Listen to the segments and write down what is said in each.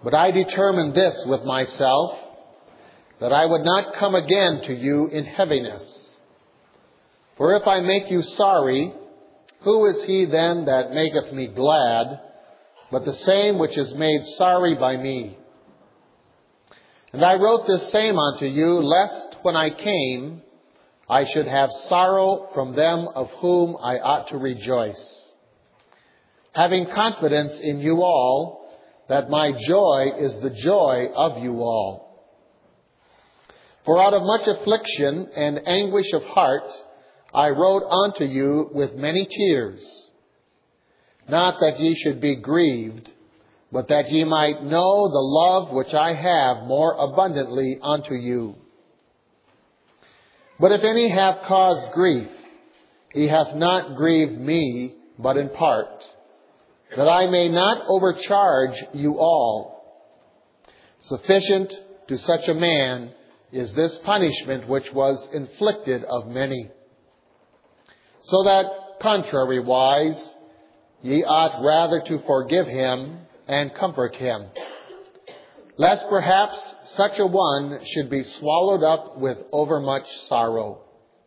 But I determined this with myself, that I would not come again to you in heaviness. For if I make you sorry, who is he then that maketh me glad, but the same which is made sorry by me? And I wrote this same unto you, lest when I came, I should have sorrow from them of whom I ought to rejoice, having confidence in you all, that my joy is the joy of you all. For out of much affliction and anguish of heart I wrote unto you with many tears, not that ye should be grieved, but that ye might know the love which I have more abundantly unto you. But if any have caused grief, he hath not grieved me, but in part, that I may not overcharge you all. Sufficient to such a man is this punishment which was inflicted of many. So that, contrariwise, ye ought rather to forgive him and comfort him, lest perhaps such a one should be swallowed up with overmuch sorrow.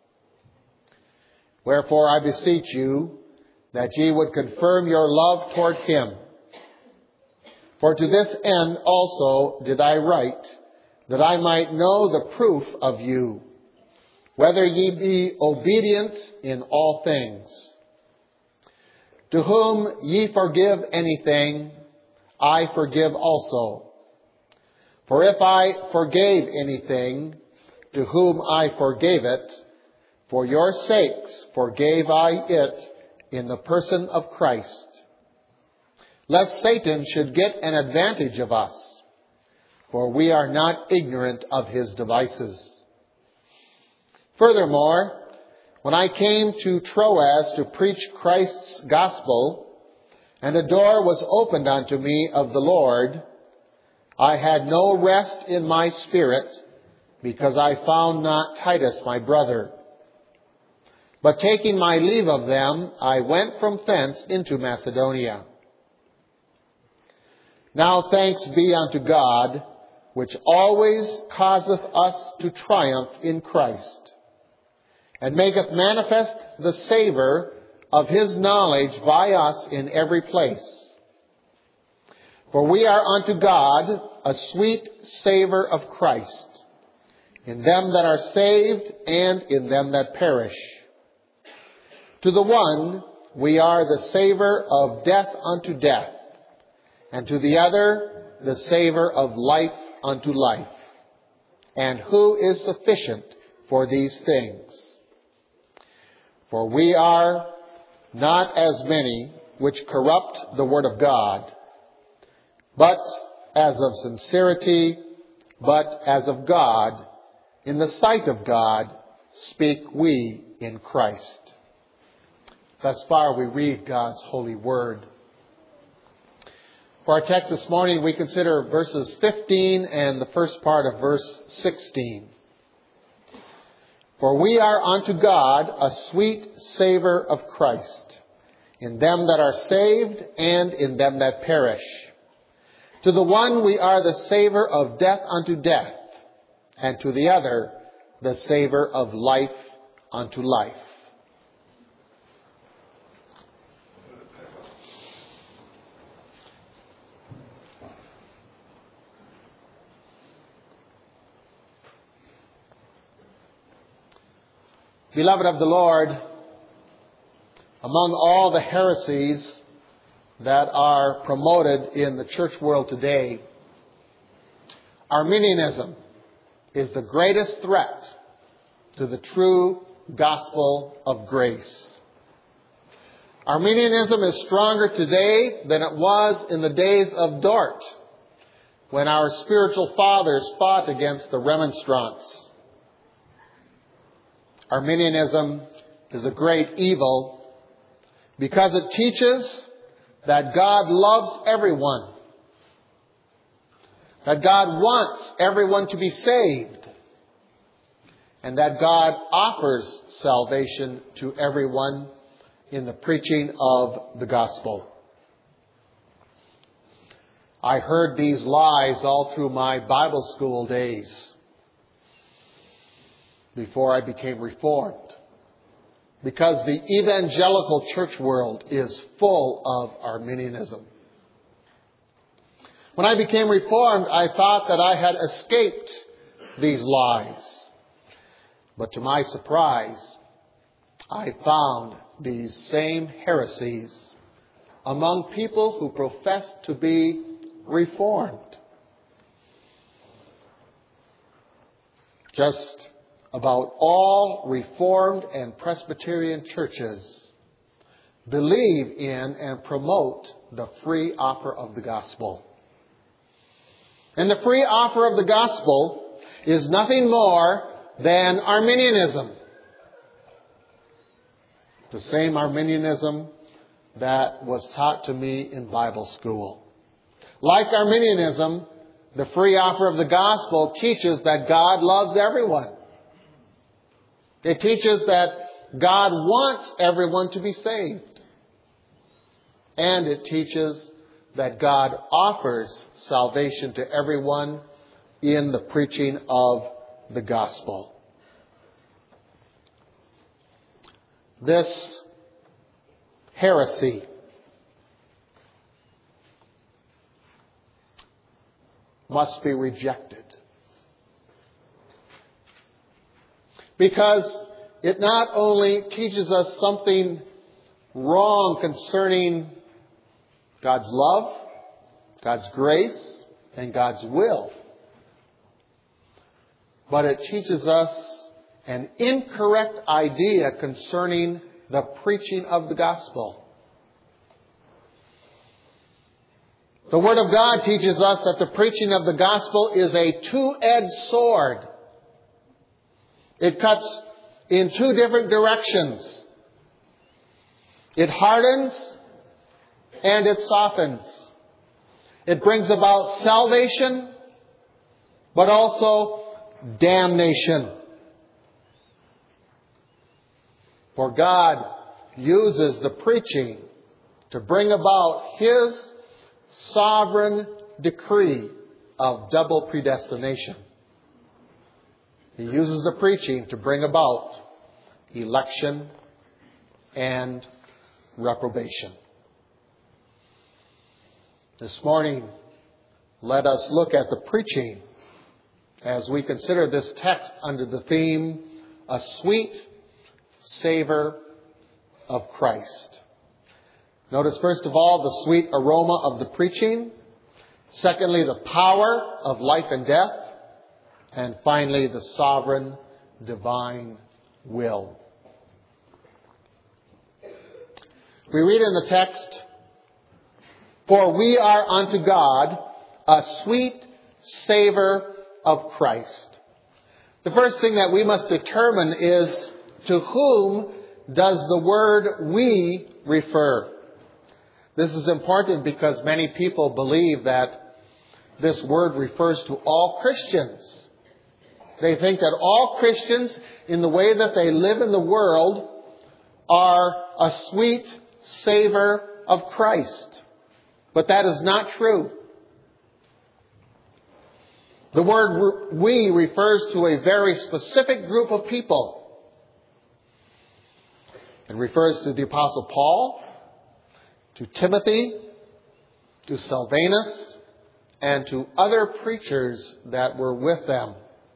Wherefore I beseech you, that ye would confirm your love toward him. For to this end also did I write, that I might know the proof of you, whether ye be obedient in all things. To whom ye forgive anything, I forgive also. For if I forgave anything, to whom I forgave it, for your sakes forgave I it in the person of Christ, lest Satan should get an advantage of us, for we are not ignorant of his devices. Furthermore, when I came to Troas to preach Christ's gospel, and a door was opened unto me of the Lord, I had no rest in my spirit, because I found not Titus my brother. But taking my leave of them, I went from thence into Macedonia. Now thanks be unto God, which always causeth us to triumph in Christ, and maketh manifest the savour of his knowledge by us in every place. For we are unto God a sweet savour of Christ, in them that are saved and in them that perish. To the one we are the savour of death unto death, and to the other the savour of life unto life. And who is sufficient for these things? For we are not as many which corrupt the word of God, but as of sincerity, but as of God, in the sight of God, speak we in Christ. Thus far we read God's holy word. For our text this morning, we consider verses 15 and the first part of verse 16. For we are unto God a sweet savour of Christ, in them that are saved and in them that perish. To the one we are the savour of death unto death, and to the other the savour of life unto life. Beloved of the Lord, among all the heresies that are promoted in the church world today, Arminianism is the greatest threat to the true gospel of grace. Arminianism is stronger today than it was in the days of Dort, when our spiritual fathers fought against the Remonstrants. Arminianism is a great evil because it teaches that God loves everyone, that God wants everyone to be saved, and that God offers salvation to everyone in the preaching of the gospel. I heard these lies all through my Bible school days before I became Reformed. Because the evangelical church world is full of Arminianism. When I became Reformed, I thought that I had escaped these lies. But to my surprise, I found these same heresies among people who profess to be Reformed. Just about all Reformed and Presbyterian churches believe in and promote the free offer of the gospel. And the free offer of the gospel is nothing more than Arminianism. The same Arminianism that was taught to me in Bible school. Like Arminianism, the free offer of the gospel teaches that God loves everyone. It teaches that God wants everyone to be saved. And it teaches that God offers salvation to everyone in the preaching of the gospel. This heresy must be rejected. Because it not only teaches us something wrong concerning God's love, God's grace, and God's will, but it teaches us an incorrect idea concerning the preaching of the gospel. The Word of God teaches us that the preaching of the gospel is a two-edged sword. It cuts in two different directions. It hardens and it softens. It brings about salvation, but also damnation. For God uses the preaching to bring about His sovereign decree of double predestination. He uses the preaching to bring about election and reprobation. This morning, let us look at the preaching as we consider this text under the theme, A Sweet Savor of Christ. Notice first of all the sweet aroma of the preaching. Secondly, the power of life and death. And finally, the sovereign divine will. We read in the text, "For we are unto God a sweet savor of Christ." The first thing that we must determine is, to whom does the word "we" refer? This is important because many people believe that this word refers to all Christians. They think that all Christians, in the way that they live in the world, are a sweet savor of Christ. But that is not true. The word "we" refers to a very specific group of people. It refers to the Apostle Paul, to Timothy, to Silvanus, and to other preachers that were with them.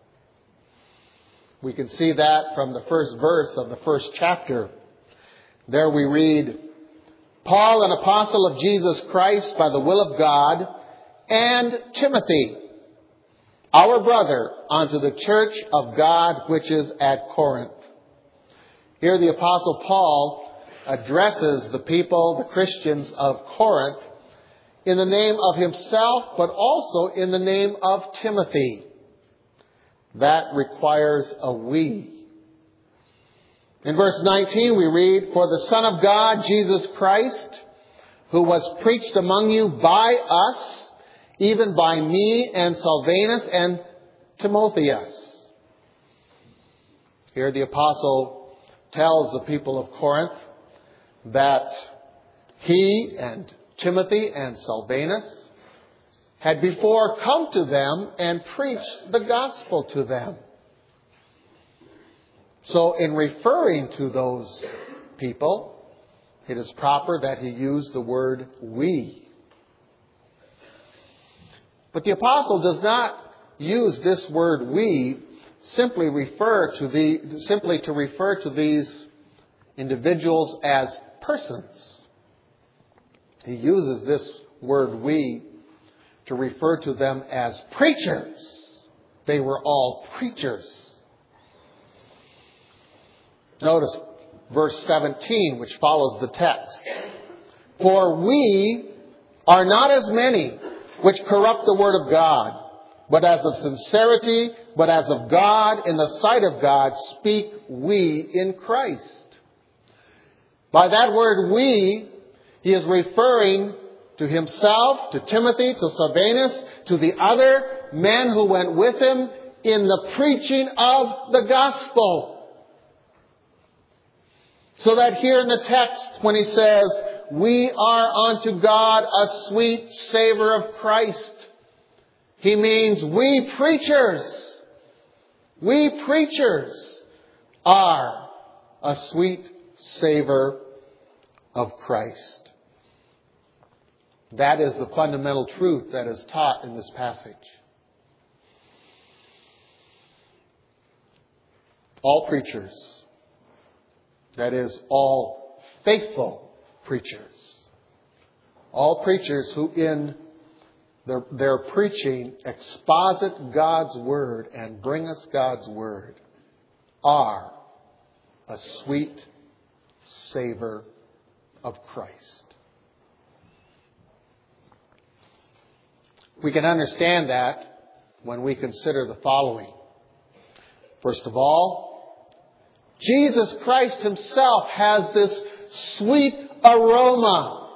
We can see that from the first verse of the first chapter. There we read, "Paul, an apostle of Jesus Christ by the will of God, and Timothy, our brother, unto the church of God which is at Corinth." Here the apostle Paul addresses the people, the Christians of Corinth, in the name of himself, but also in the name of Timothy. That requires a "we." In verse 19 we read, "For the Son of God, Jesus Christ, who was preached among you by us, even by me and Silvanus and Timotheus." Here the apostle tells the people of Corinth that he and Timothy and Silvanus had before come to them and preached the gospel to them. So in referring to those people, it is proper that he use the word we. But the apostle does not use this word we simply to refer to these individuals as persons. He uses this word we to refer to them as preachers. They were all preachers. Notice verse 17, which follows the text. For we are not as many which corrupt the word of God, but as of sincerity, but as of God, in the sight of God, speak we in Christ. By that word we, he is referring to himself, to Timothy, to Silvanus, to the other men who went with him in the preaching of the gospel. So that here in the text, when he says, we are unto God a sweet savor of Christ, he means we preachers are a sweet savor of Christ. That is the fundamental truth that is taught in this passage. All preachers, that is, all faithful preachers, all preachers who in their preaching exposit God's Word and bring us God's Word, are a sweet savor of Christ. We can understand that when we consider the following. First of all, Jesus Christ himself has this sweet aroma.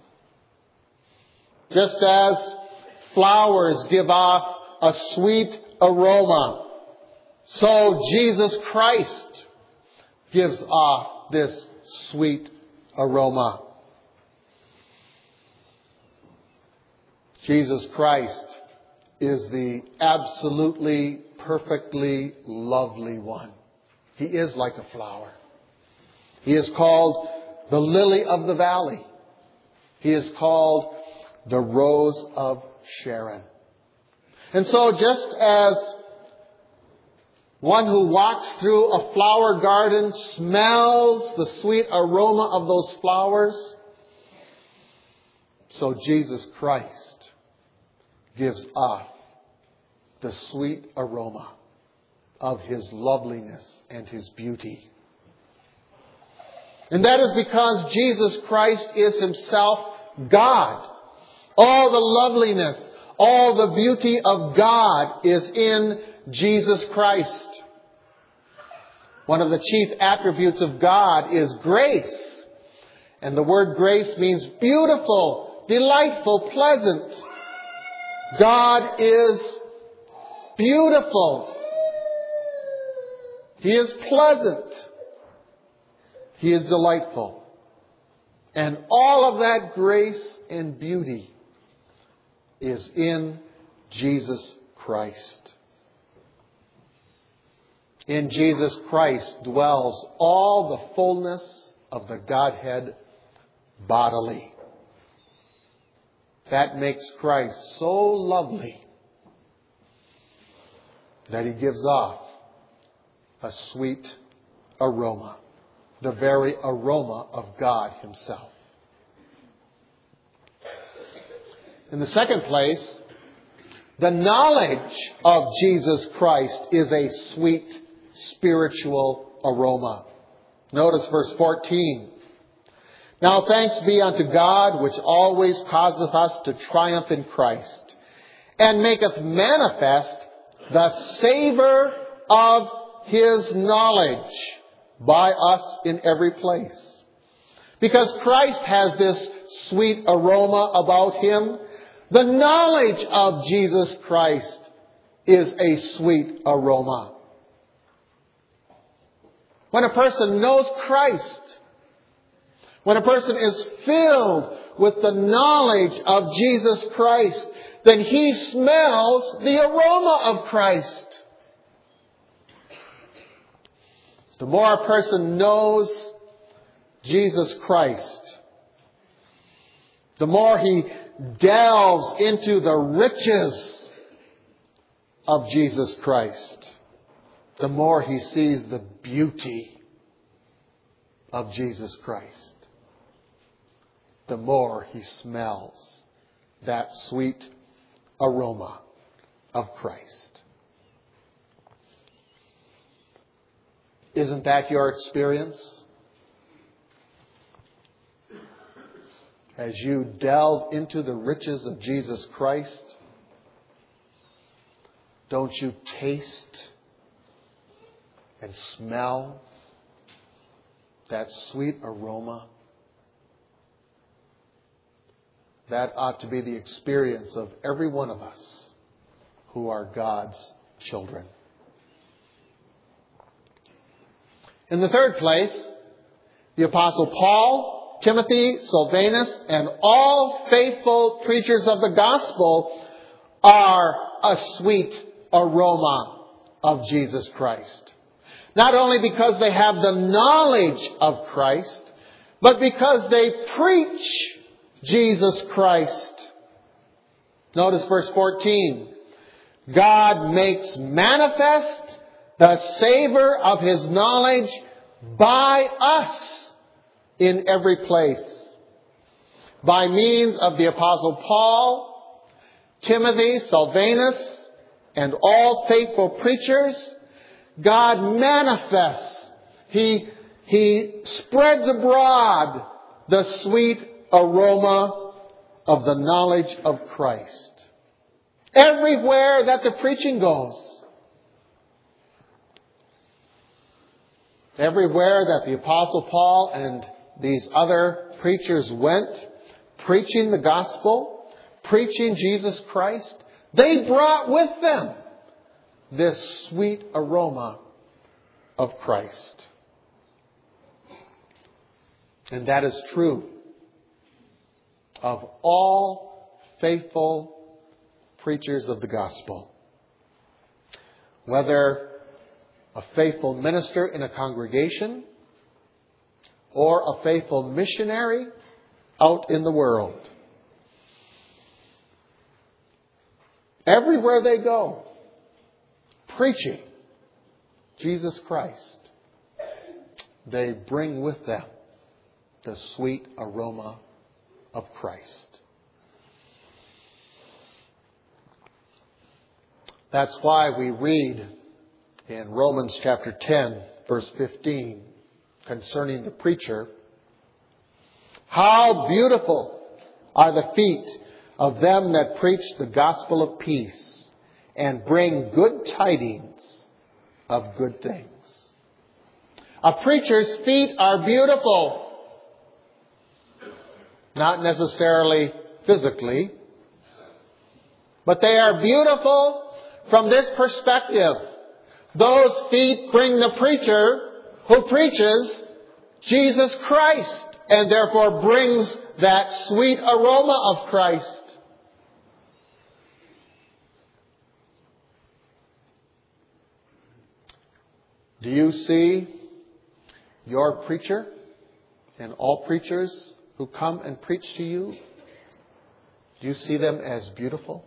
Just as flowers give off a sweet aroma, so Jesus Christ gives off this sweet aroma. Jesus Christ is the absolutely, perfectly lovely one. He is like a flower. He is called the lily of the valley. He is called the rose of Sharon. And so just as one who walks through a flower garden smells the sweet aroma of those flowers, so Jesus Christ gives off the sweet aroma of his loveliness and his beauty. And that is because Jesus Christ is himself God. All the loveliness, all the beauty of God is in Jesus Christ. One of the chief attributes of God is grace. And the word grace means beautiful, delightful, pleasant. God is beautiful. He is pleasant. He is delightful. And all of that grace and beauty is in Jesus Christ. In Jesus Christ dwells all the fullness of the Godhead bodily. That makes Christ so lovely that he gives off a sweet aroma, the very aroma of God himself. In the second place, the knowledge of Jesus Christ is a sweet spiritual aroma. Notice verse 14. Now thanks be unto God, which always causeth us to triumph in Christ, and maketh manifest the savour of his knowledge by us in every place. Because Christ has this sweet aroma about him, the knowledge of Jesus Christ is a sweet aroma. When a person knows Christ, when a person is filled with the knowledge of Jesus Christ, then he smells the aroma of Christ. The more a person knows Jesus Christ, the more he delves into the riches of Jesus Christ, the more he sees the beauty of Jesus Christ, the more he smells that sweet aroma of Christ. Isn't that your experience? As you delve into the riches of Jesus Christ, don't you taste and smell that sweet aroma? That ought to be the experience of every one of us who are God's children. In the third place, the Apostle Paul, Timothy, Silvanus, and all faithful preachers of the gospel are a sweet aroma of Jesus Christ. Not only because they have the knowledge of Christ, but because they preach Jesus Christ. Notice verse 14. God makes manifest the savor of his knowledge by us in every place. By means of the Apostle Paul, Timothy, Silvanus, and all faithful preachers, God manifests. He spreads abroad the sweet aroma of the knowledge of Christ. Everywhere that the preaching goes. Everywhere that the Apostle Paul and these other preachers went, preaching the gospel, preaching Jesus Christ, they brought with them this sweet aroma of Christ. And that is true of all faithful preachers of the gospel. Whether a faithful minister in a congregation or a faithful missionary out in the world. Everywhere they go, preaching Jesus Christ, they bring with them the sweet aroma of Christ. That's why we read in Romans chapter 10, verse 15, concerning the preacher, how beautiful are the feet of them that preach the gospel of peace and bring good tidings of good things. A preacher's feet are beautiful. Not necessarily physically, but they are beautiful from this perspective. Those feet bring the preacher who preaches Jesus Christ and therefore brings that sweet aroma of Christ. Do you see your preacher and all preachers who come and preach to you? Do you see them as beautiful?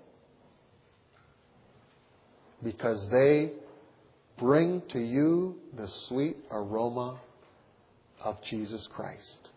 Because they bring to you the sweet aroma of Jesus Christ.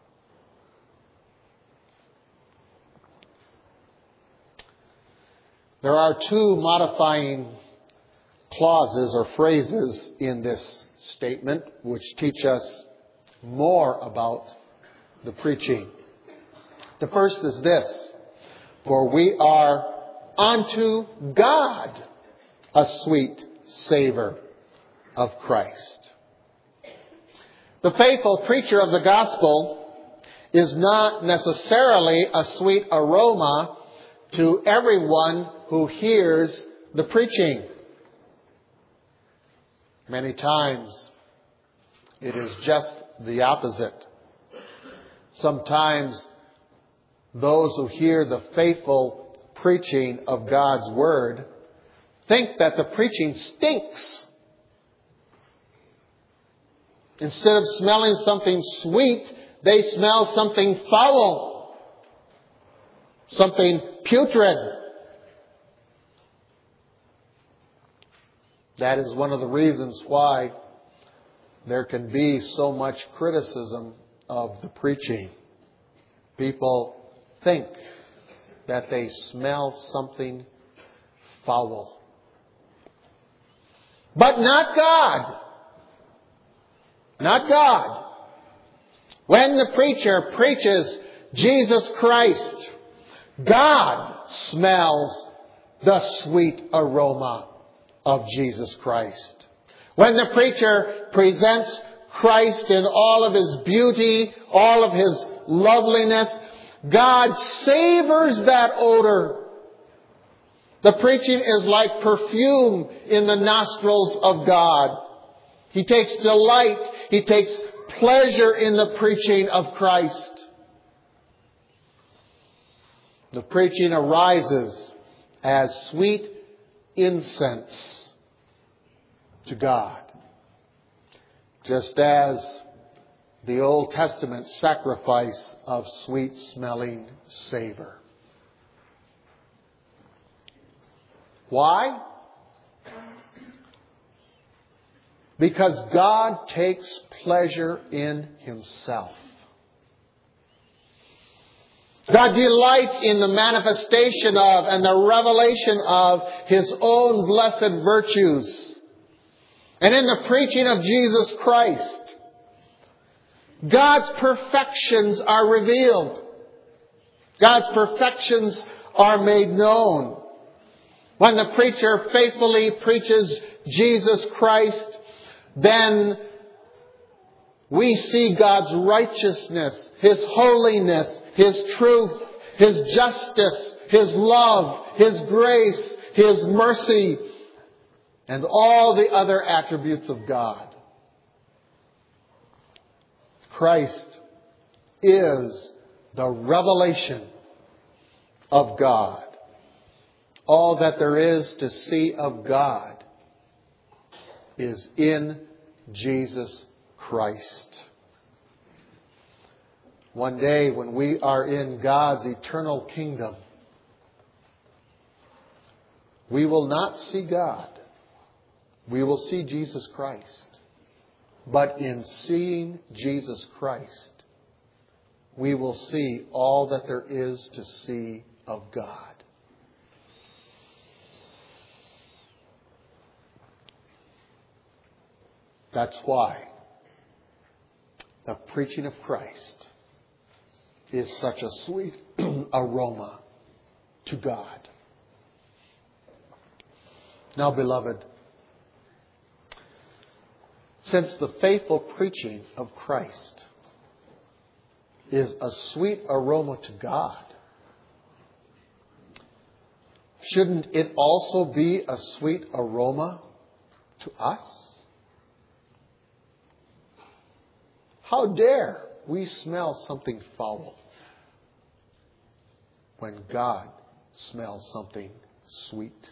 There are two modifying clauses or phrases in this statement which teach us more about the preaching. The first is this: for we are unto God a sweet savor of Christ. The faithful preacher of the gospel is not necessarily a sweet aroma to everyone who hears the preaching. Many times it is just the opposite. Sometimes those who hear the faithful preaching of God's Word think that the preaching stinks. Instead of smelling something sweet, they smell something foul, something putrid. That is one of the reasons why there can be so much criticism of the preaching. People think that they smell something foul. But not God. Not God. When the preacher preaches Jesus Christ, God smells the sweet aroma of Jesus Christ. When the preacher presents Christ in all of His beauty, all of His loveliness, God savors that odor. The preaching is like perfume in the nostrils of God. He takes delight, He takes pleasure in the preaching of Christ. The preaching arises as sweet incense to God. Just as the Old Testament sacrifice of sweet-smelling savor. Why? Because God takes pleasure in Himself. God delights in the manifestation of and the revelation of His own blessed virtues. And in the preaching of Jesus Christ, God's perfections are revealed. God's perfections are made known. When the preacher faithfully preaches Jesus Christ, then we see God's righteousness, His holiness, His truth, His justice, His love, His grace, His mercy, and all the other attributes of God. Christ is the revelation of God. All that there is to see of God is in Jesus Christ. One day when we are in God's eternal kingdom, we will not see God. We will see Jesus Christ. But in seeing Jesus Christ, we will see all that there is to see of God. That's why the preaching of Christ is such a sweet aroma to God. Now, beloved, since the faithful preaching of Christ is a sweet aroma to God, shouldn't it also be a sweet aroma to us? How dare we smell something foul when God smells something sweet?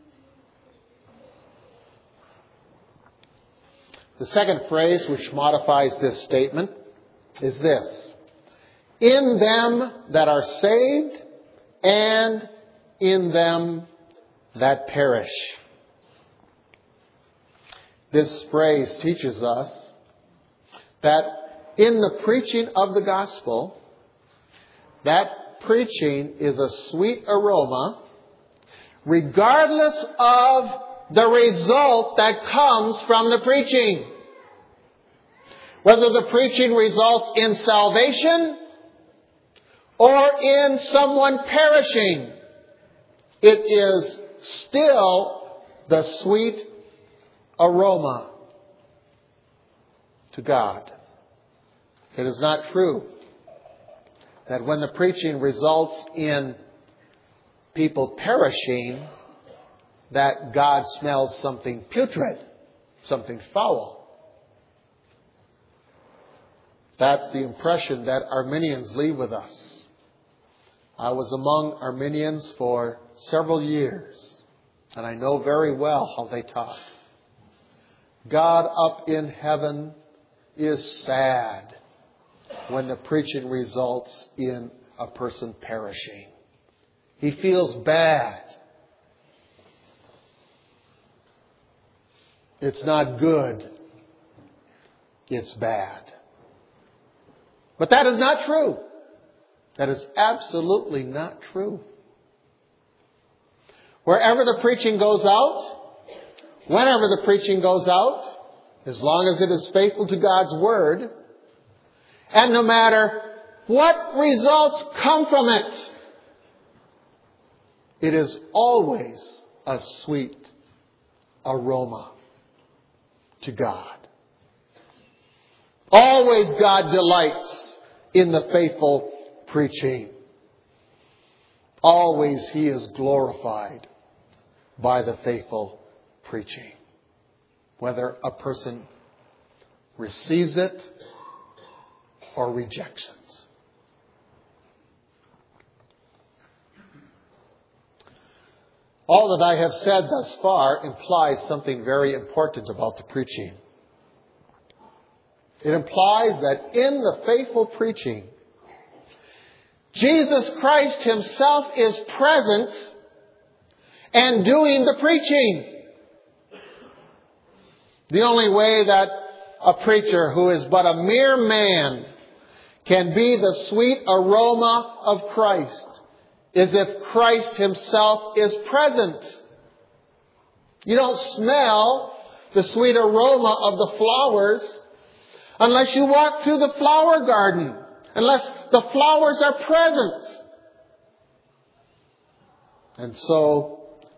The second phrase which modifies this statement is this: in them that are saved and in them that perish. This phrase teaches us that in the preaching of the gospel, that preaching is a sweet aroma regardless of the result that comes from the preaching. Whether the preaching results in salvation or in someone perishing, it is still the sweet aroma to God. It is not true that when the preaching results in people perishing, that God smells something putrid, something foul. That's the impression that Arminians leave with us. I was among Arminians for several years, and I know very well how they taught. God up in heaven is sad when the preaching results in a person perishing. He feels bad. It's not good. It's bad. But that is not true. That is absolutely not true. Wherever the preaching goes out, whenever the preaching goes out, as long as it is faithful to God's Word, and no matter what results come from it, it is always a sweet aroma to God. Always God delights in the faithful preaching. Always He is glorified by the faithful preaching. Whether a person receives it or rejects it. All that I have said thus far implies something very important about the preaching. It implies that in the faithful preaching, Jesus Christ Himself is present and doing the preaching. The only way that a preacher who is but a mere man can be the sweet aroma of Christ is if Christ Himself is present. You don't smell the sweet aroma of the flowers unless you walk through the flower garden, unless the flowers are present. And so,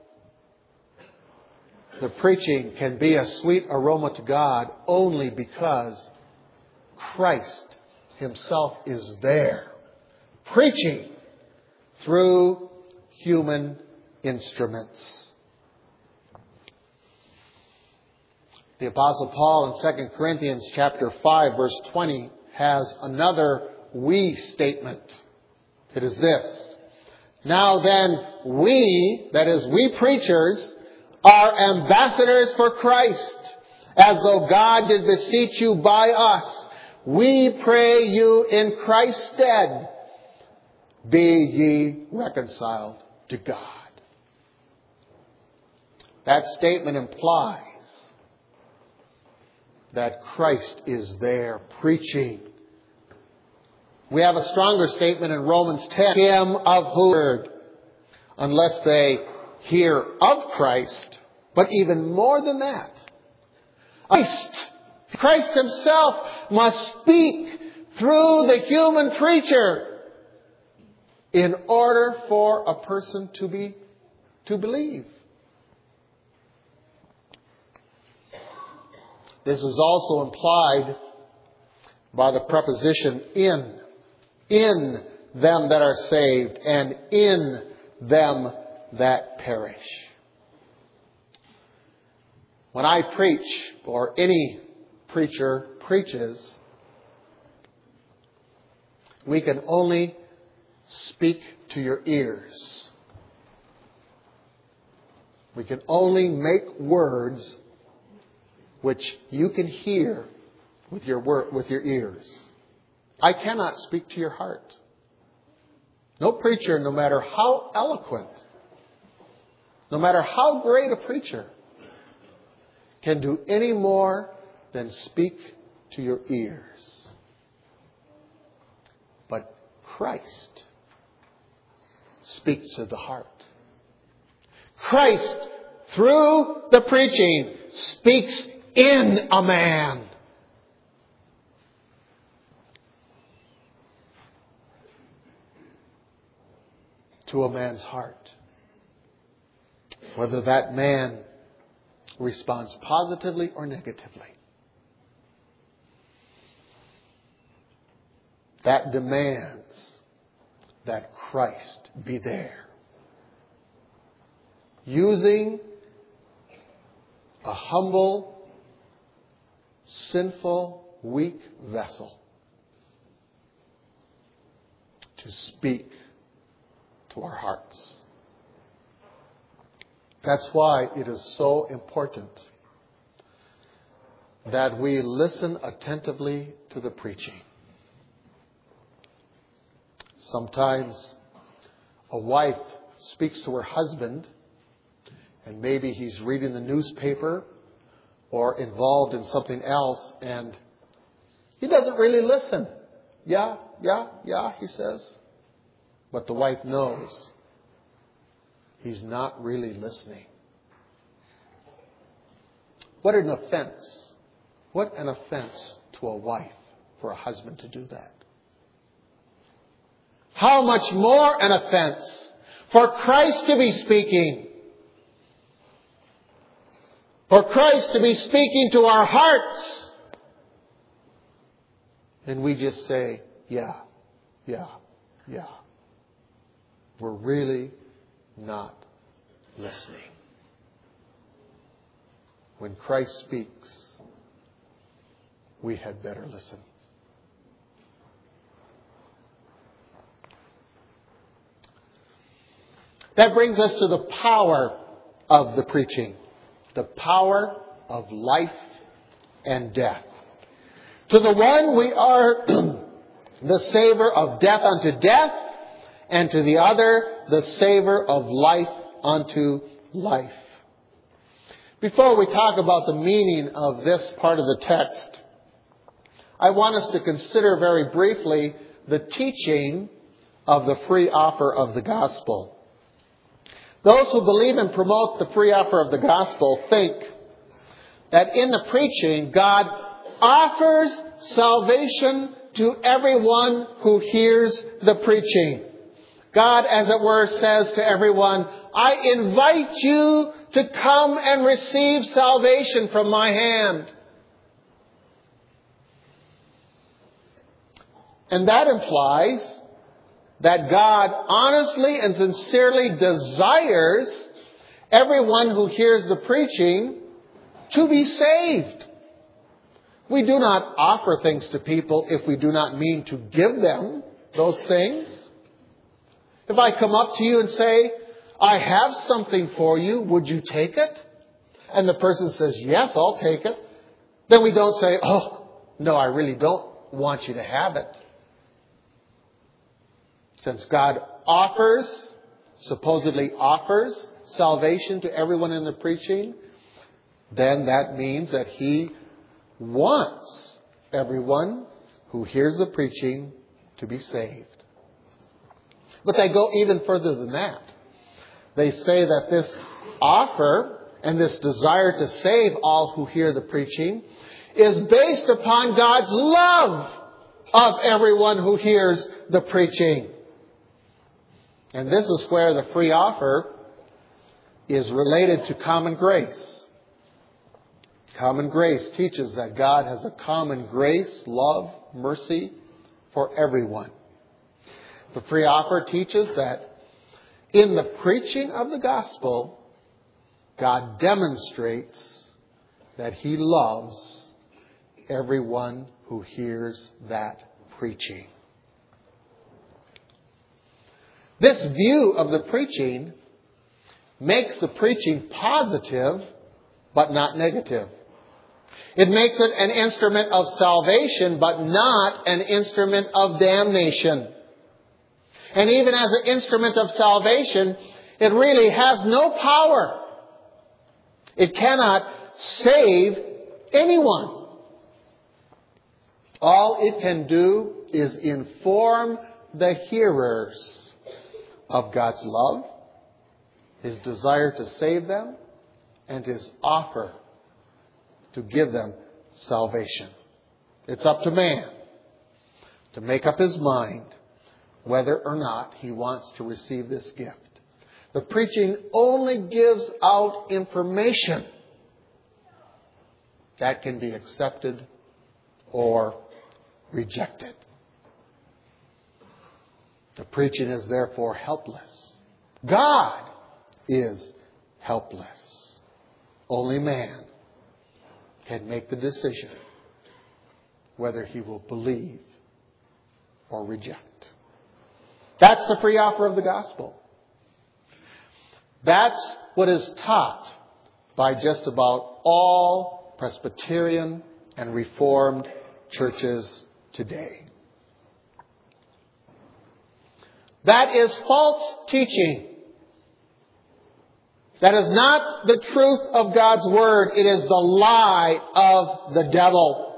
the preaching can be a sweet aroma to God only because Christ Himself is there, preaching through human instruments. The Apostle Paul in 2 Corinthians chapter 5, verse 20 has another we statement. It is this: now then, we, that is, we preachers, are ambassadors for Christ, as though God did beseech you by us. We pray you in Christ's stead, be ye reconciled to God. That statement implies that Christ is there preaching. We have a stronger statement in Romans 10. Him of who heard, unless they hear of Christ, but even more than that, Christ Himself must speak through the human preacher in order for a person to believe. This is also implied by the preposition in them that are saved and in them that perish. When I preach, or any preacher preaches, we can only speak to your ears. We can only make words which you can hear with your ears. I cannot speak to your heart. No preacher, no matter how eloquent, no matter how great a preacher, can do any more than speak to your ears. But Christ speaks to the heart. Christ, through the preaching, speaks in a man. To a man's heart. Whether that man responds positively or negatively. That demands that Christ be there. Using a humble, sinful, weak vessel to speak to our hearts. That's why it is so important that we listen attentively to the preaching. Sometimes a wife speaks to her husband, and maybe he's reading the newspaper or involved in something else, and he doesn't really listen. Yeah, he says. But the wife knows he's not really listening. What an offense. What an offense to a wife for a husband to do that. How much more an offense for Christ to be speaking. For Christ to be speaking to our hearts. And we just say, yeah. We're really not listening. When Christ speaks, we had better listen. That brings us to the power of the preaching. The power of life and death. To the one we are the savor of death unto death, and to the other the savor of life unto life. Before we talk about the meaning of this part of the text, I want us to consider very briefly the teaching of the free offer of the gospel. Those who believe and promote the free offer of the gospel think that in the preaching, God offers salvation to everyone who hears the preaching. God, as it were, says to everyone, I invite you to come and receive salvation from my hand. And that implies that God honestly and sincerely desires everyone who hears the preaching to be saved. We do not offer things to people if we do not mean to give them those things. If I come up to you and say, I have something for you, would you take it? And the person says, yes, I'll take it. Then we don't say, oh, no, I really don't want you to have it. Since God supposedly offers salvation to everyone in the preaching, then that means that He wants everyone who hears the preaching to be saved. But they go even further than that. They say that this offer and this desire to save all who hear the preaching is based upon God's love of everyone who hears the preaching. And this is where the free offer is related to common grace. Common grace teaches that God has a common grace, love, mercy for everyone. The free offer teaches that in the preaching of the gospel, God demonstrates that He loves everyone who hears that preaching. This view of the preaching makes the preaching positive, but not negative. It makes it an instrument of salvation, but not an instrument of damnation. And even as an instrument of salvation, it really has no power. It cannot save anyone. All it can do is inform the hearers of God's love, His desire to save them, and His offer to give them salvation. It's up to man to make up his mind whether or not he wants to receive this gift. The preaching only gives out information that can be accepted or rejected. The preaching is therefore helpless. God is helpless. Only man can make the decision whether he will believe or reject. That's the free offer of the gospel. That's what is taught by just about all Presbyterian and Reformed churches today. That is false teaching. That is not the truth of God's Word. It is the lie of the devil.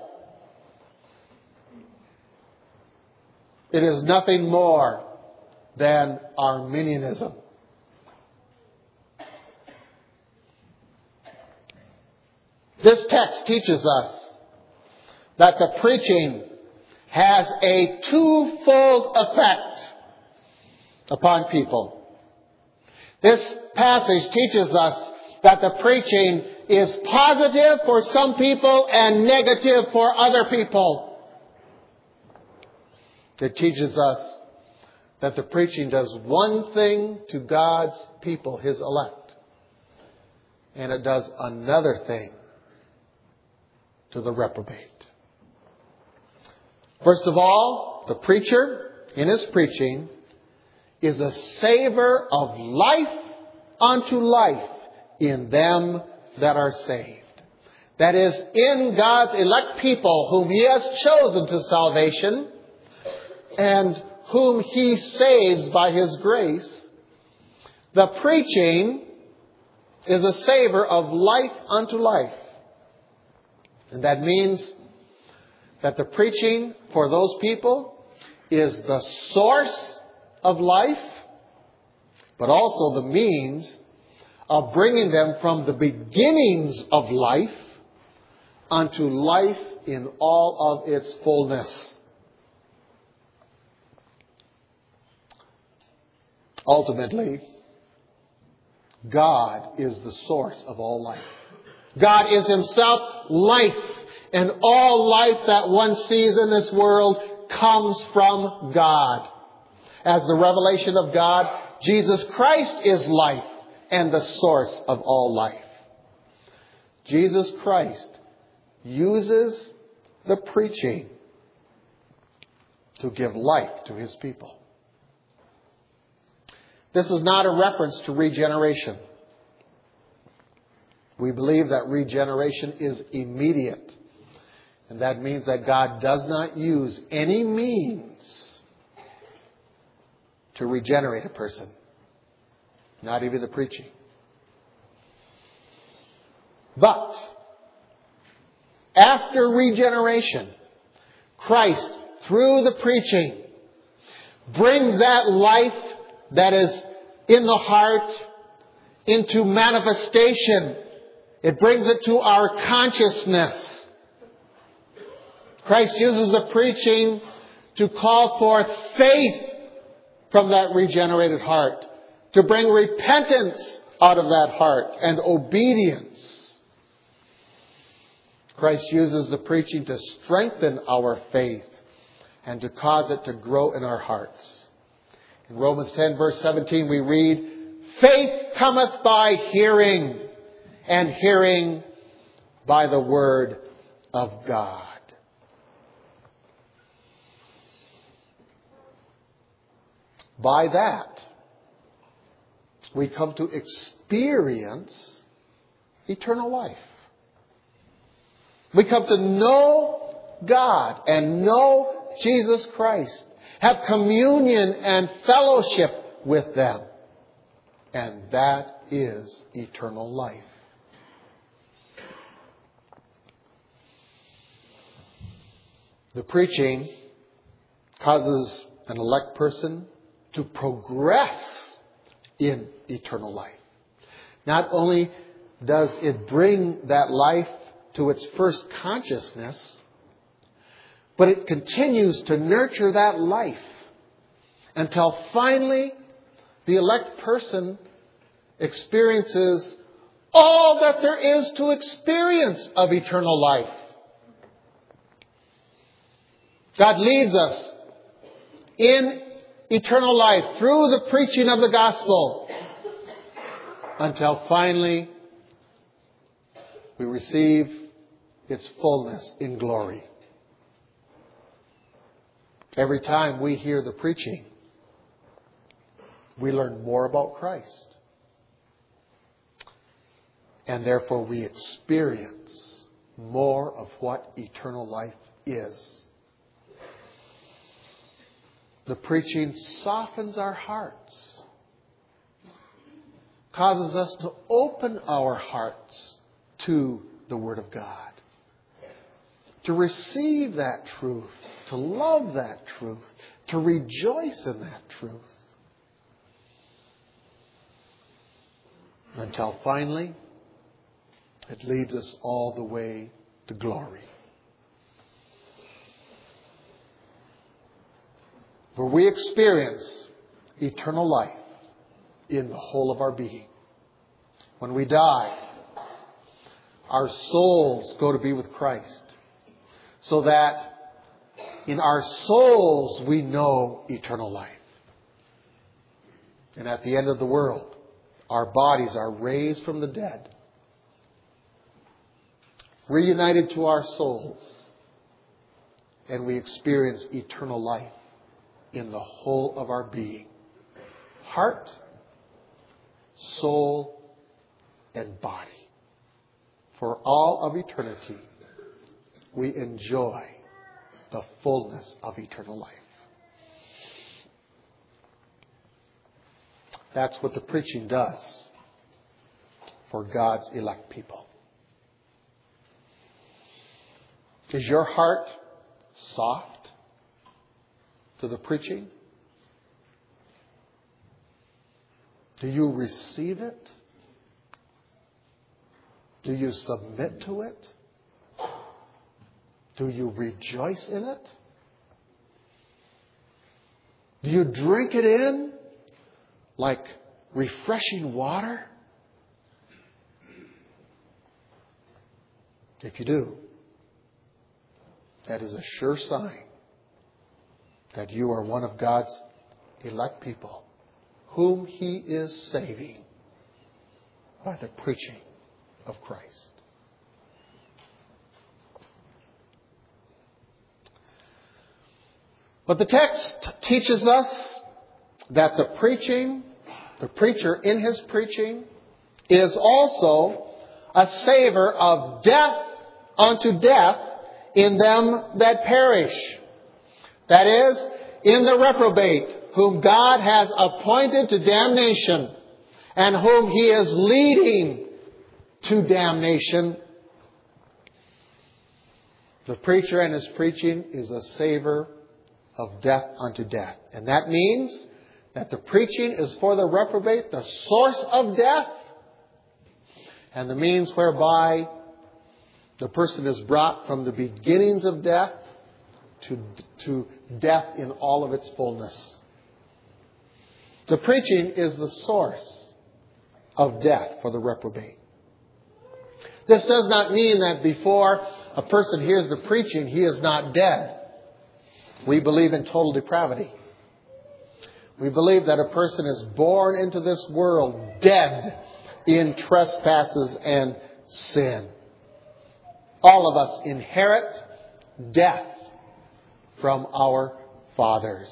It is nothing more than Arminianism. This text teaches us that the preaching has a twofold effect upon people. This passage teaches us that the preaching is positive for some people and negative for other people. It teaches us that the preaching does one thing to God's people, His elect, and it does another thing to the reprobate. First of all, the preacher, in his preaching, is a savor of life unto life in them that are saved. That is, in God's elect people whom He has chosen to salvation and whom He saves by His grace, the preaching is a savor of life unto life. And that means that the preaching for those people is the source of life, but also the means of bringing them from the beginnings of life unto life in all of its fullness. Ultimately, God is the source of all life. God is Himself life, and all life that one sees in this world comes from God. As the revelation of God, Jesus Christ is life and the source of all life. Jesus Christ uses the preaching to give life to His people. This is not a reference to regeneration. We believe that regeneration is immediate. And that means that God does not use any means to regenerate a person. Not even the preaching. But after regeneration, Christ, through the preaching, brings that life that is in the heart into manifestation. It brings it to our consciousness. Christ uses the preaching to call forth faith from that regenerated heart, to bring repentance out of that heart and obedience. Christ uses the preaching to strengthen our faith and to cause it to grow in our hearts. In Romans 10 verse 17 we read, "Faith cometh by hearing, and hearing by the word of God." By that, we come to experience eternal life. We come to know God and know Jesus Christ, have communion and fellowship with them. And that is eternal life. The preaching causes an elect person to progress in eternal life. Not only does it bring that life to its first consciousness, but it continues to nurture that life until finally the elect person experiences all that there is to experience of eternal life. God leads us in eternal life through the preaching of the gospel until finally we receive its fullness in glory. Every time we hear the preaching, we learn more about Christ. And therefore we experience more of what eternal life is. The preaching softens our hearts, causes us to open our hearts to the Word of God, to receive that truth, to love that truth, to rejoice in that truth. Until finally, it leads us all the way to glory. Where we experience eternal life in the whole of our being. When we die, our souls go to be with Christ. So that in our souls we know eternal life. And at the end of the world, our bodies are raised from the dead, reunited to our souls, and we experience eternal life in the whole of our being. Heart, soul, and body. For all of eternity, we enjoy the fullness of eternal life. That's what the preaching does for God's elect people. Is your heart soft to the preaching? Do you receive it? Do you submit to it? Do you rejoice in it? Do you drink it in like refreshing water? If you do, that is a sure sign that you are one of God's elect people, whom He is saving by the preaching of Christ. But the text teaches us that the preacher in his preaching is also a savor of death unto death in them that perish. That is, in the reprobate, whom God has appointed to damnation, and whom He is leading to damnation. The preacher and his preaching is a savor of death unto death. And that means that the preaching is for the reprobate the source of death and the means whereby the person is brought from the beginnings of death to death in all of its fullness. The preaching is the source of death for the reprobate. This does not mean that before a person hears the preaching, he is not dead. We believe in total depravity. We believe that a person is born into this world dead in trespasses and sin. All of us inherit death from our fathers.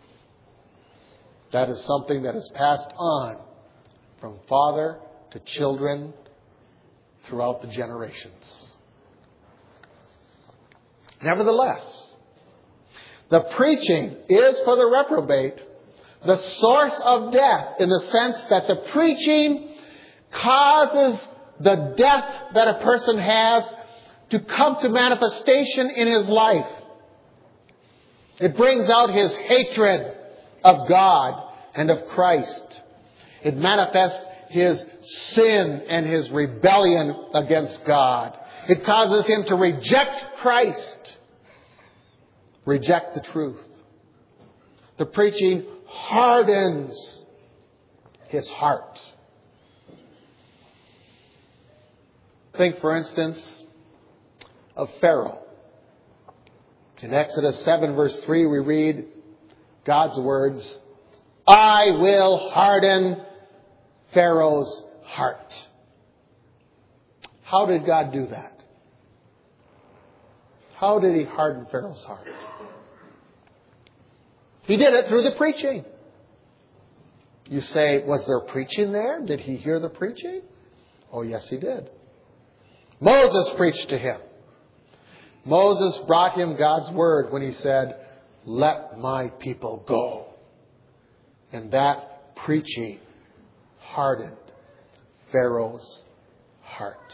That is something that is passed on from father to children throughout the generations. Nevertheless, the preaching is for the reprobate the source of death, in the sense that the preaching causes the death that a person has to come to manifestation in his life. It brings out his hatred of God and of Christ. It manifests his sin and his rebellion against God. It causes him to reject Christ, reject the truth. The preaching hardens his heart. Think, for instance, of Pharaoh. In Exodus 7 verse 3 we read God's words, "I will harden Pharaoh's heart." How did God do that? How did He harden Pharaoh's heart? He did it through the preaching. You say, was there preaching there? Did he hear the preaching? Oh, yes, he did. Moses preached to him. Moses brought him God's word when he said, "Let my people go." And that preaching hardened Pharaoh's heart.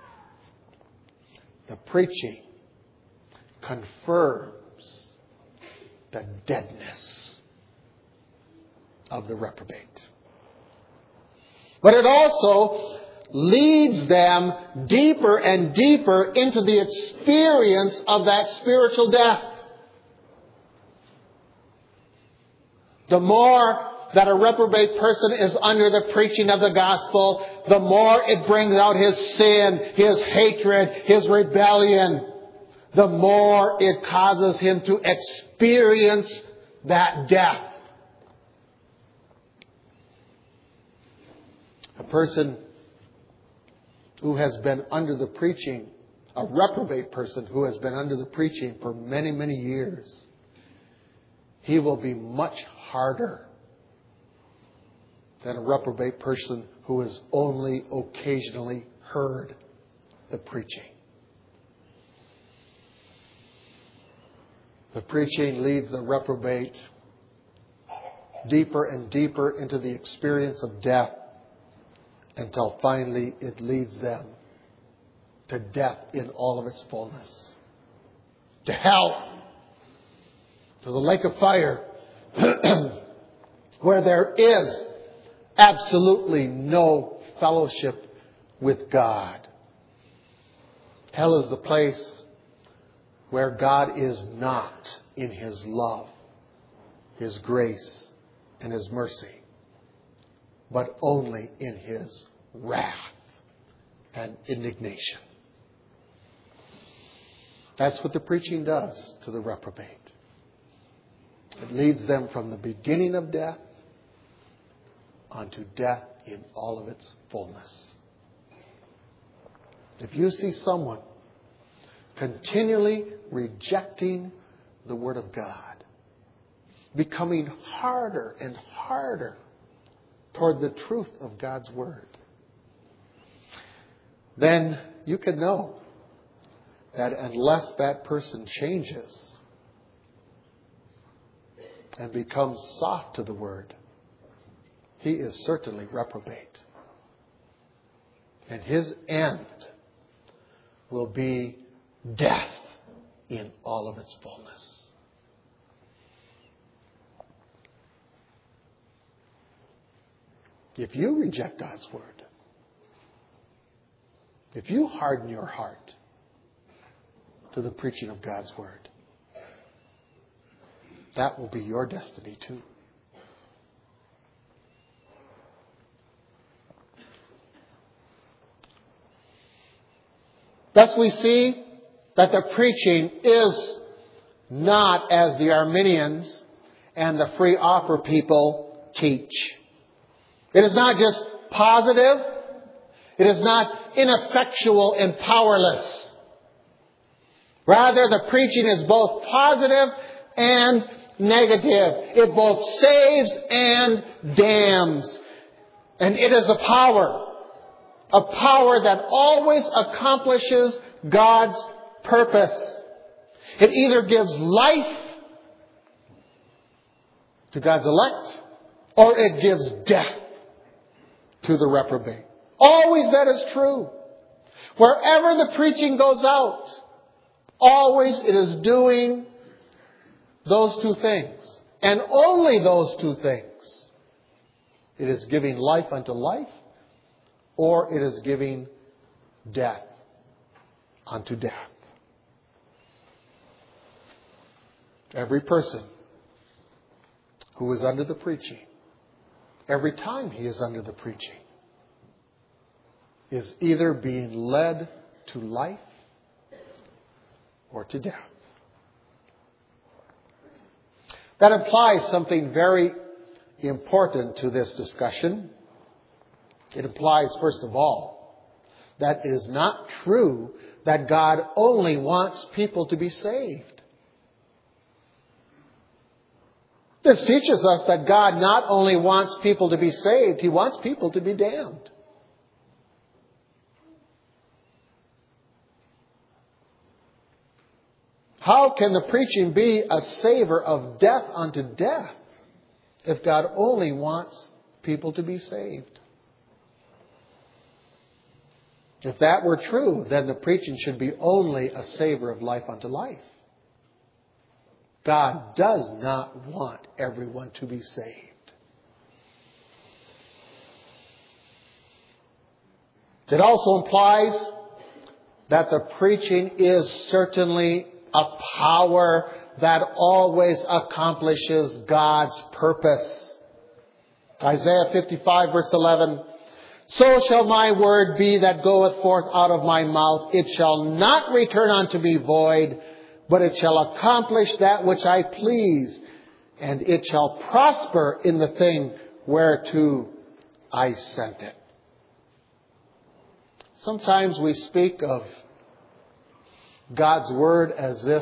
The preaching confirms the deadness of the reprobate. But it also leads them deeper and deeper into the experience of that spiritual death. The more that a reprobate person is under the preaching of the gospel, the more it brings out his sin, his hatred, his rebellion. The more it causes him to experience that death. A person who has been under the preaching, a reprobate person who has been under the preaching for many, many years, he will be much harder than a reprobate person who has only occasionally heard the preaching. The preaching leads the reprobate deeper and deeper into the experience of death until finally it leads them to death in all of its fullness. To hell. To the lake of fire. Where there is absolutely no fellowship with God. Hell is the place where God is not in His love, His grace, and His mercy, but only in His wrath and indignation. That's what the preaching does to the reprobate. It leads them from the beginning of death unto death in all of its fullness. If you see someone continually rejecting the Word of God, becoming harder and harder toward the truth of God's Word, then you can know that unless that person changes and becomes soft to the Word, he is certainly reprobate. And his end will be death in all of its fullness. If you reject God's Word, if you harden your heart to the preaching of God's Word, that will be your destiny too. Thus we see that the preaching is not as the Arminians and the free offer people teach. It is not just positive. It is not ineffectual and powerless. Rather, the preaching is both positive and negative. It both saves and damns. And it is a power that always accomplishes God's purpose. It either gives life to God's elect, or it gives death to the reprobate. Always that is true. Wherever the preaching goes out, always it is doing those two things. And only those two things. It is giving life unto life, or it is giving death unto death. Every person who is under the preaching, every time he is under the preaching, is either being led to life or to death. That implies something very important to this discussion. It implies, first of all, that it is not true that God only wants people to be saved. This teaches us that God not only wants people to be saved, He wants people to be damned. How can the preaching be a savor of death unto death if God only wants people to be saved? If that were true, then the preaching should be only a savor of life unto life. God does not want everyone to be saved. It also implies that the preaching is certainly a power that always accomplishes God's purpose. Isaiah 55 verse 11, so shall my word be that goeth forth out of my mouth. It shall not return unto me void, but it shall accomplish that which I please, and it shall prosper in the thing whereto I sent it. Sometimes we speak of God's word as if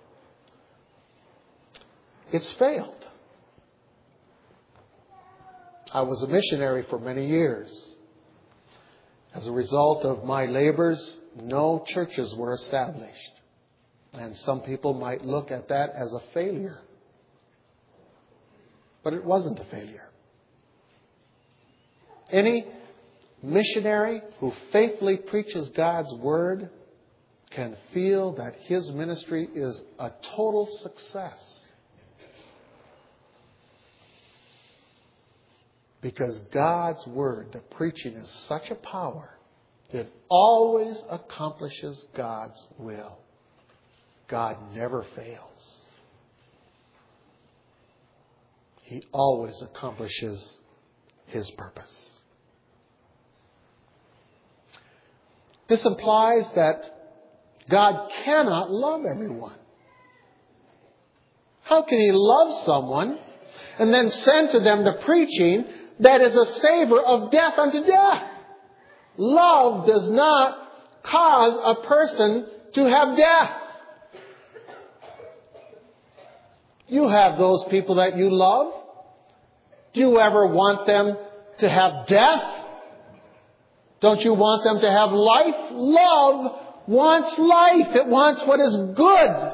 it's failed. I was a missionary for many years. As a result of my labors, no churches were established. And some people might look at that as a failure. But it wasn't a failure. Any missionary who faithfully preaches God's word can feel that his ministry is a total success. Because God's word, the preaching, is such a power, it always accomplishes God's will. God never fails. He always accomplishes His purpose. This implies that God cannot love everyone. How can He love someone and then send to them the preaching that is a savor of death unto death? Love does not cause a person to have death. You have those people that you love. Do you ever want them to have death? Don't you want them to have life? Love wants life. It wants what is good.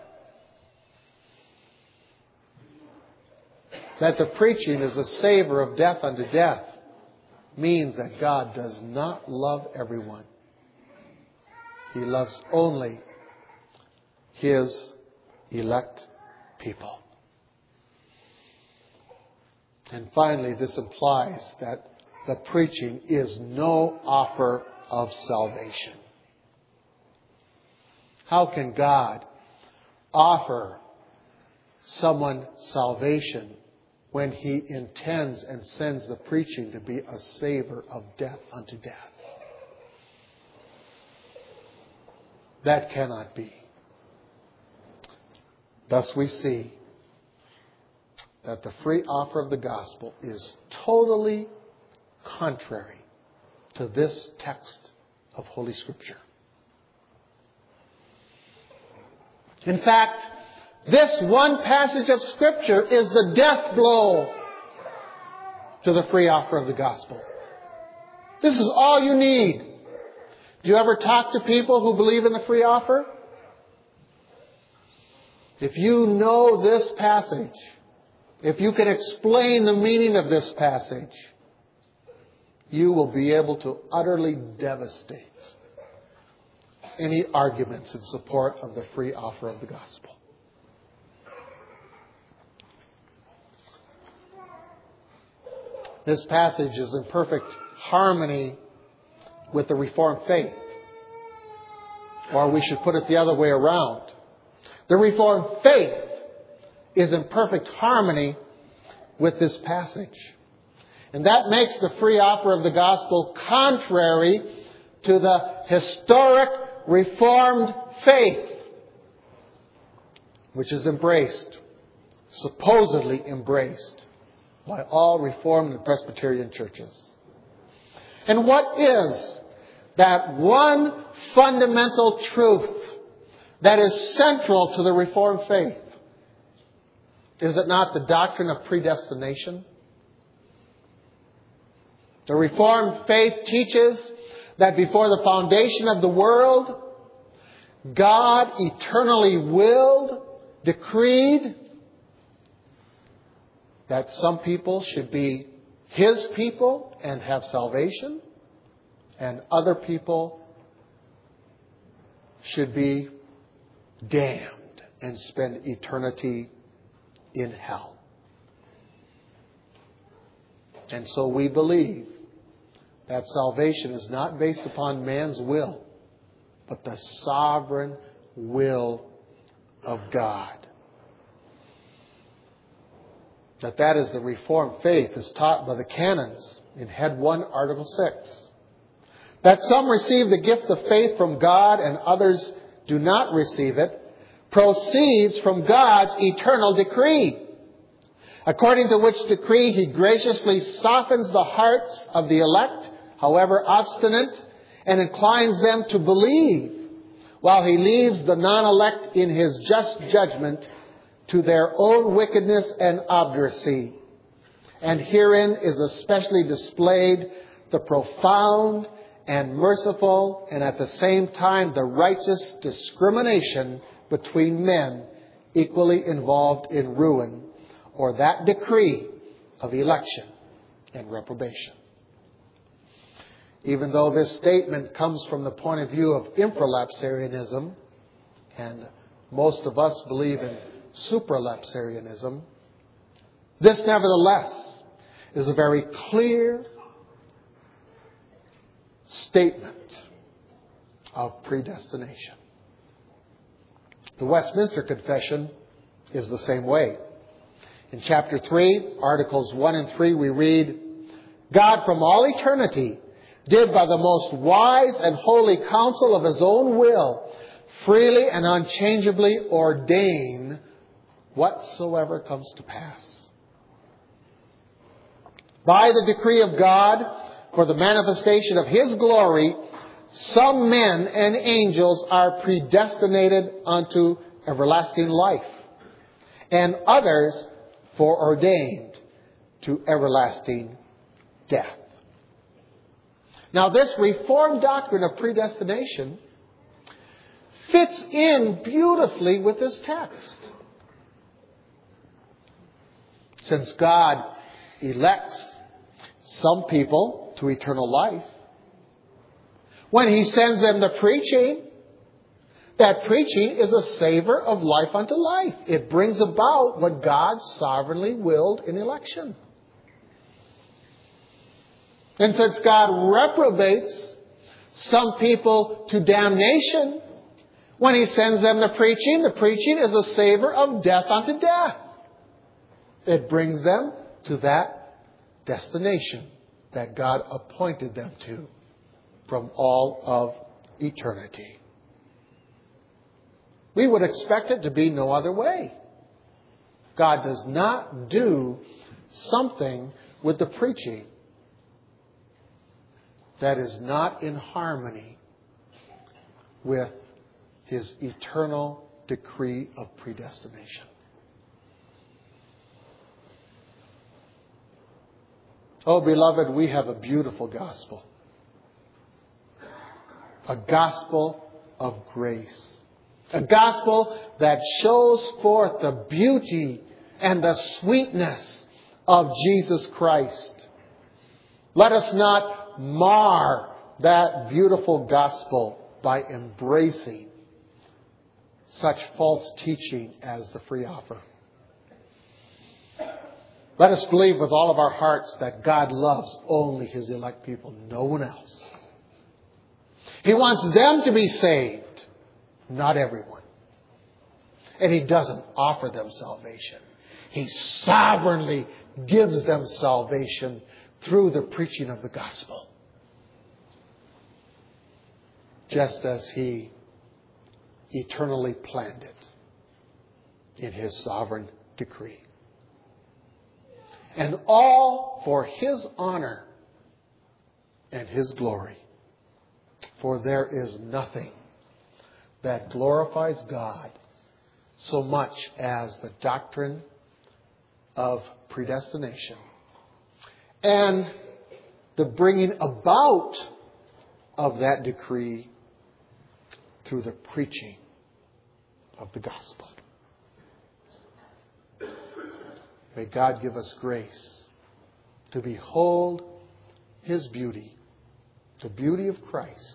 That the preaching is a savor of death unto death means that God does not love everyone. He loves only His elect people. And finally, this implies that the preaching is no offer of salvation. How can God offer someone salvation when He intends and sends the preaching to be a savor of death unto death? That cannot be. Thus we see that the free offer of the gospel is totally contrary to this text of Holy Scripture. In fact, this one passage of Scripture is the death blow to the free offer of the gospel. This is all you need. Do you ever talk to people who believe in the free offer? If you know this passage, if you can explain the meaning of this passage, you will be able to utterly devastate any arguments in support of the free offer of the gospel. This passage is in perfect harmony with the Reformed faith. Or we should put it the other way around. The Reformed faith is in perfect harmony with this passage. And that makes the free offer of the gospel contrary to the historic Reformed faith, which is embraced, supposedly embraced, by all Reformed and Presbyterian churches. And what is that one fundamental truth that is central to the Reformed faith? Is it not the doctrine of predestination? The Reformed faith teaches that before the foundation of the world, God eternally willed, decreed that some people should be His people and have salvation, and other people should be damned and spend eternity in hell. And so we believe that salvation is not based upon man's will, but the sovereign will of God. That is the Reformed faith as taught by the canons in Head 1, Article 6. That some receive the gift of faith from God and others do not receive it proceeds from God's eternal decree, according to which decree He graciously softens the hearts of the elect, however obstinate, and inclines them to believe, while He leaves the non-elect in His just judgment to their own wickedness and obduracy. And herein is especially displayed the profound and merciful and at the same time the righteous discrimination between men equally involved in ruin, or that decree of election and reprobation. Even though this statement comes from the point of view of infralapsarianism, and most of us believe in supralapsarianism, this nevertheless is a very clear statement of predestination. The Westminster Confession is the same way. In chapter 3, articles 1 and 3, we read, God from all eternity did by the most wise and holy counsel of His own will freely and unchangeably ordain whatsoever comes to pass. By the decree of God, for the manifestation of His glory, some men and angels are predestinated unto everlasting life, and others foreordained to everlasting death. Now, this Reformed doctrine of predestination fits in beautifully with this text. Since God elects some people to eternal life, when He sends them the preaching, that preaching is a savor of life unto life. It brings about what God sovereignly willed in election. And since God reprobates some people to damnation, when He sends them the preaching is a savor of death unto death. It brings them to that destination that God appointed them to from all of eternity. We would expect it to be no other way. God does not do something with the preaching that is not in harmony with His eternal decree of predestination. Oh, beloved, we have a beautiful gospel. A gospel of grace. A gospel that shows forth the beauty and the sweetness of Jesus Christ. Let us not mar that beautiful gospel by embracing such false teaching as the free offer. Let us believe with all of our hearts that God loves only His elect people, no one else. He wants them to be saved, not everyone. And He doesn't offer them salvation. He sovereignly gives them salvation through the preaching of the gospel. Just as He eternally planned it in His sovereign decree. And all for His honor and His glory. For there is nothing that glorifies God so much as the doctrine of predestination and the bringing about of that decree through the preaching of the gospel. May God give us grace to behold His beauty, the beauty of Christ,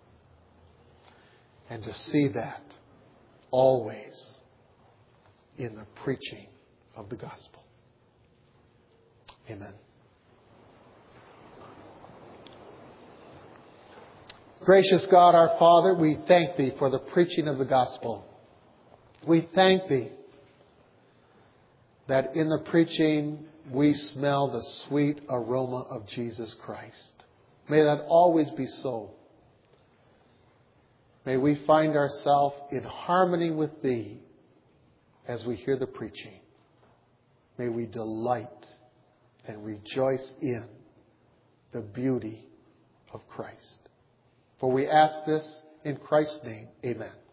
and to see that always in the preaching of the gospel. Amen. Gracious God, our Father, we thank Thee for the preaching of the gospel. We thank Thee that in the preaching we smell the sweet aroma of Jesus Christ. May that always be so. May we find ourselves in harmony with Thee as we hear the preaching. May we delight and rejoice in the beauty of Christ. For we ask this in Christ's name. Amen.